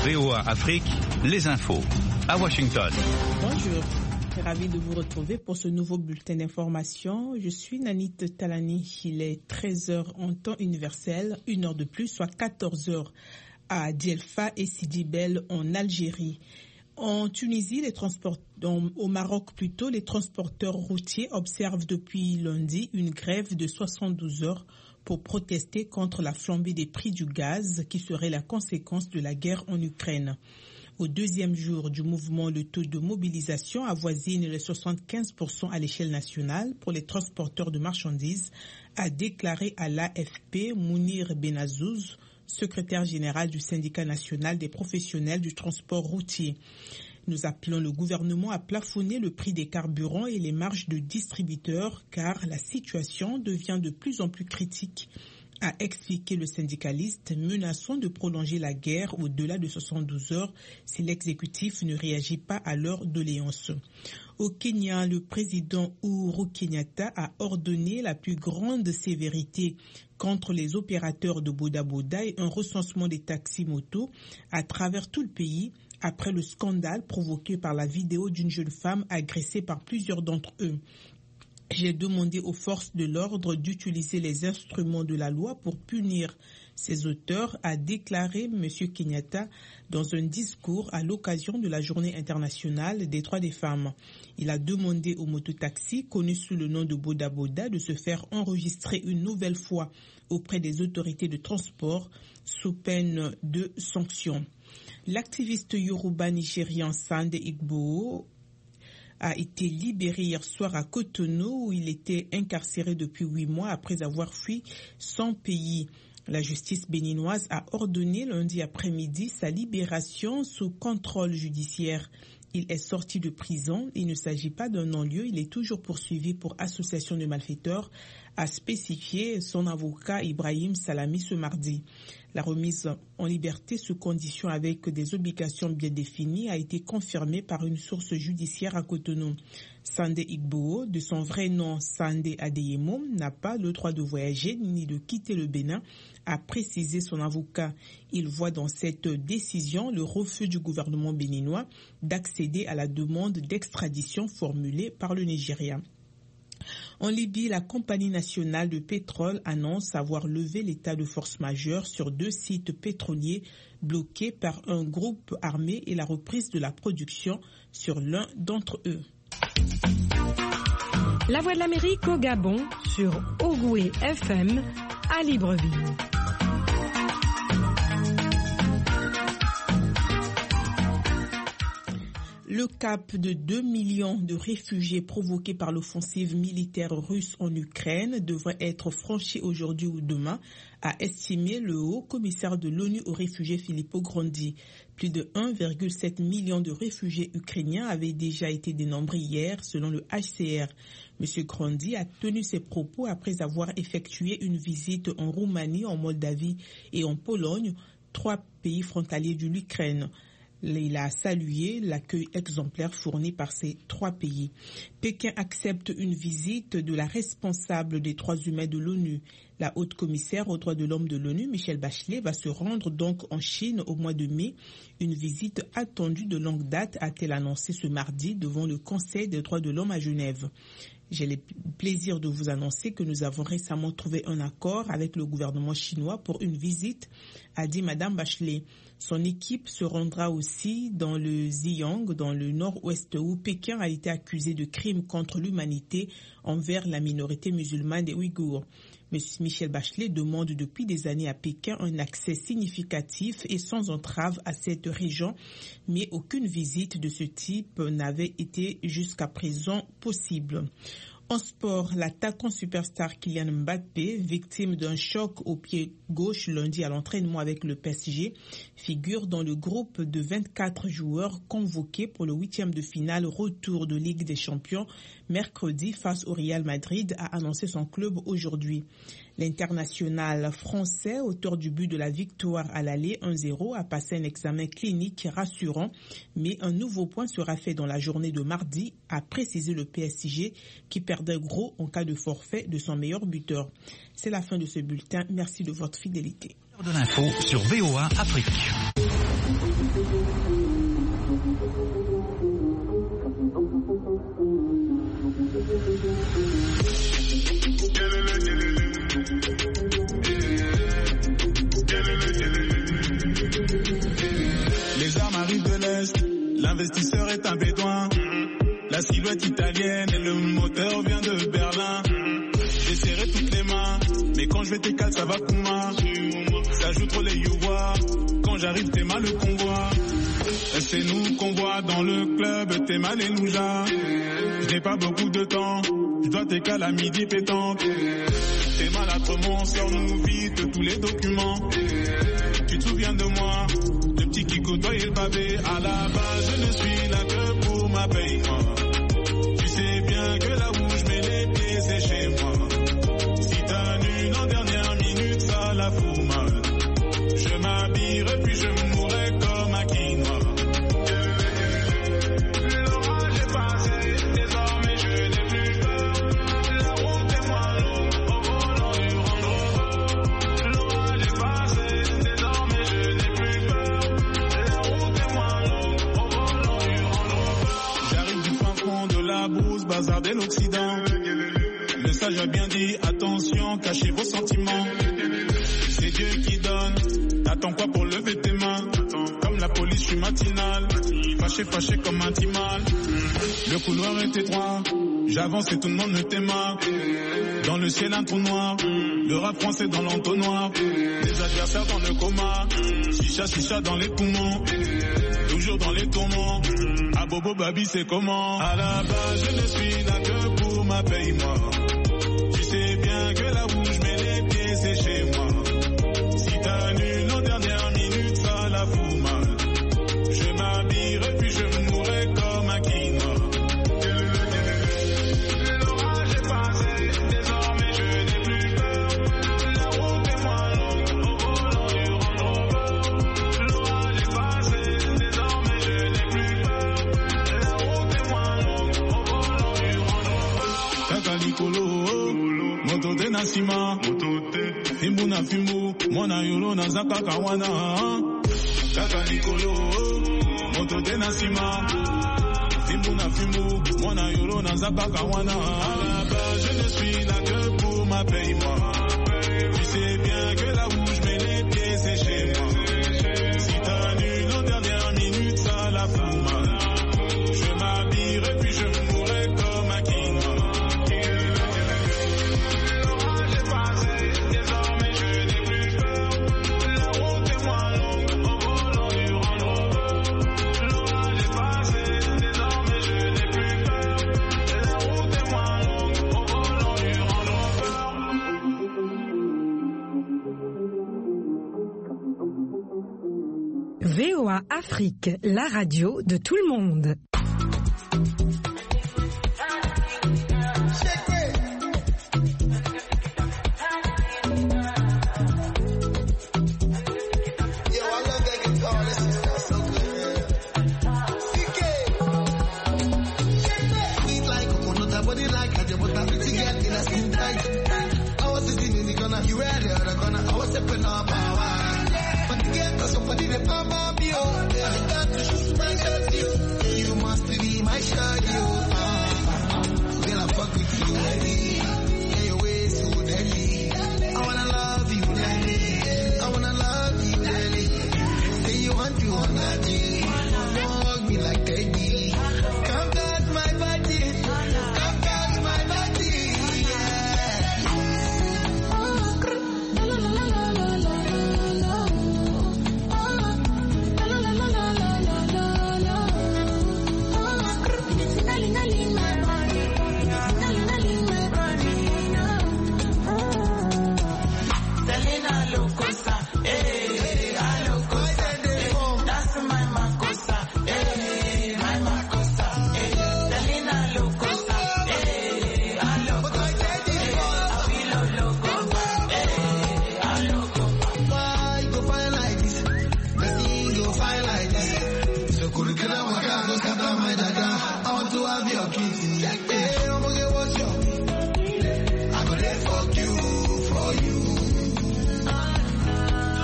VOA Afrique, les infos. À Washington. Bonjour, ravi de vous retrouver pour ce nouveau bulletin d'information. Je suis Nanit Talani. Il est 13h en temps universel, 1 heure de plus, soit 14h à Djelfa et Sidi Bel en Algérie. En Tunisie, au Maroc plutôt, les transporteurs routiers observent depuis lundi une grève de 72 heures pour protester contre la flambée des prix du gaz qui serait la conséquence de la guerre en Ukraine. Au deuxième jour du mouvement, le taux de mobilisation avoisine les 75% à l'échelle nationale pour les transporteurs de marchandises, a déclaré à l'AFP Mounir Benazouz, secrétaire général du syndicat national des professionnels du transport routier. Nous appelons le gouvernement à plafonner le prix des carburants et les marges de distributeurs car la situation devient de plus en plus critique, a expliqué le syndicaliste, menaçant de prolonger la guerre au-delà de 72 heures si l'exécutif ne réagit pas à leur doléance. Au Kenya, le président Uhuru Kenyatta a ordonné la plus grande sévérité contre les opérateurs de boda-boda et un recensement des taxis-motos à travers tout le pays après le scandale provoqué par la vidéo d'une jeune femme agressée par plusieurs d'entre eux. J'ai demandé aux forces de l'ordre d'utiliser les instruments de la loi pour punir ces auteurs, a déclaré M. Kenyatta dans un discours à l'occasion de la Journée internationale des droits des femmes. Il a demandé aux mototaxis, connus sous le nom de Boda Boda, de se faire enregistrer une nouvelle fois auprès des autorités de transport sous peine de sanctions. L'activiste yoruba nigérian Sunday Igboho a été libéré hier soir à Cotonou où il était incarcéré depuis 8 mois après avoir fui son pays. La justice béninoise a ordonné lundi après-midi sa libération sous contrôle judiciaire. Il est sorti de prison. Il ne s'agit pas d'un non-lieu. Il est toujours poursuivi pour association de malfaiteurs, a spécifié son avocat Ibrahim Salami ce mardi. La remise en liberté sous condition avec des obligations bien définies a été confirmée par une source judiciaire à Cotonou. Sunday Igboho, de son vrai nom Sunday Adeyemo, n'a pas le droit de voyager ni de quitter le Bénin, a précisé son avocat. Il voit dans cette décision le refus du gouvernement béninois d'accéder à la demande d'extradition formulée par le Nigeria. En Libye, la compagnie nationale de pétrole annonce avoir levé l'état de force majeure sur 2 sites pétroliers bloqués par un groupe armé et la reprise de la production sur l'un d'entre eux. La Voix de l'Amérique au Gabon sur Ogoué FM à Libreville. Le cap de 2 millions de réfugiés provoqués par l'offensive militaire russe en Ukraine devrait être franchi aujourd'hui ou demain, a estimé le haut commissaire de l'ONU aux réfugiés Filippo Grandi. Plus de 1,7 million de réfugiés ukrainiens avaient déjà été dénombrés hier, selon le HCR. M. Grandi a tenu ses propos après avoir effectué une visite en Roumanie, en Moldavie et en Pologne, 3 pays frontaliers de l'Ukraine. Il a salué l'accueil exemplaire fourni par ces 3 pays. Pékin accepte une visite de la responsable des droits humains de l'ONU. La haute commissaire aux droits de l'homme de l'ONU, Michelle Bachelet, va se rendre donc en Chine au mois de mai. Une visite attendue de longue date, a-t-elle annoncé ce mardi devant le Conseil des droits de l'homme à Genève. J'ai le plaisir de vous annoncer que nous avons récemment trouvé un accord avec le gouvernement chinois pour une visite, a dit Madame Bachelet. Son équipe se rendra aussi dans le Zhejiang, dans le nord-ouest, où Pékin a été accusé de crimes contre l'humanité envers la minorité musulmane des Ouïghours. M. Michel Bachelet demande depuis des années à Pékin un accès significatif et sans entrave à cette région, mais aucune visite de ce type n'avait été jusqu'à présent possible. En sport, l'attaquant superstar Kylian Mbappé, victime d'un choc au pied gauche lundi à l'entraînement avec le PSG, figure dans le groupe de 24 joueurs convoqués pour le 8e de finale retour de Ligue des Champions mercredi face au Real Madrid, a annoncé son club aujourd'hui. L'international français, auteur du but de la victoire à l'aller 1-0, a passé un examen clinique rassurant, mais un nouveau point sera fait dans la journée de mardi, a précisé le PSG qui perdait gros en cas de forfait de son meilleur buteur. C'est la fin de ce bulletin. Merci de votre fidélité. De l'info sur VOA Afrique. ça va Kuma. Ça joue trop les youvois. Quand j'arrive, t'es mal le convoi. C'est nous qu'on voit dans le club, t'es mal et Louja. Je n'ai pas beaucoup de temps, je dois t'es qu'à la midi pétante. T'es maladrement, sors-nous vite tous les documents. Tu te souviens de moi, le petit qui côtoyait le bavé. À la base, je ne suis là que pour ma paye. Tu sais bien que là où je mets les pieds, c'est chez moi. Si t'as nu en dernière minute, ça la fout mal. Je m'habillerai puis je mourrai comme un quinoa. L'orage est passé, désormais je n'ai plus peur. La route est moins longue, au volant du Range Rover. L'orage est passé, désormais je n'ai plus peur. La route est moins longue, au volant du Range Rover. J'arrive du fin fond de la brousse, bazar de l'Occident. Le sage a bien dit, attention, cachez vos sentiments. C'est Dieu qui donne, t'attends quoi pour lever tes mains? Comme la police, je suis matinal, fâché comme un timal. Le couloir est étroit, j'avance et tout le monde me t'aima. Dans le ciel un trou noir, le rap français dans l'entonnoir. Les adversaires dans le coma, chicha dans les poumons. Toujours dans les tourments, à Bobo Babi c'est comment? À la base je ne suis là que pour ma paye moi. Tu sais bien que là où je mets les pieds c'est chez moi. Si t'as nul en dernière minute ça la fout mal. Je m'habillerai puis je mourrai comme un quinoa. L'orage est passé, désormais je n'ai plus peur. La route est moins longue, au volant du Range Rover. L'orage est passé, désormais je n'ai plus peur. La route est moins longue, au volant du Range Rover. Kaka Nicolo, moto de Nasima, Fimbu na Fimbu, Mwana Yolo na Zaka Kawana. Kaka Nicolo, moto de Nasima, Fimbu na Fimbu, Mwana Yolo na Zaka Kawana. À la base, je ne suis là que pour ma paye, moi. Tu sais bien que là où je mets les pieds, c'est chez moi. Si t'as nul en dernière minute, ça la fout mal. Je m'habillerai puis je mourrai comme un quinoa. L'orage est passé, désormais je n'ai plus peur. La route est moins longue, au volant du Range Rover. L'orage est passé, désormais je n'ai plus peur. La route est moins longue, au volant du Range Rover. VOA Afrique, la radio de tout le monde. You must be my shawty, girl, I fuck with you, yeah, your way so deadly. I wanna love you, daddy. I wanna love you, daddy. Say you want to on that day. Don't hug me like Teddy. Come touch my body, come touch my body, I want to have your kiss.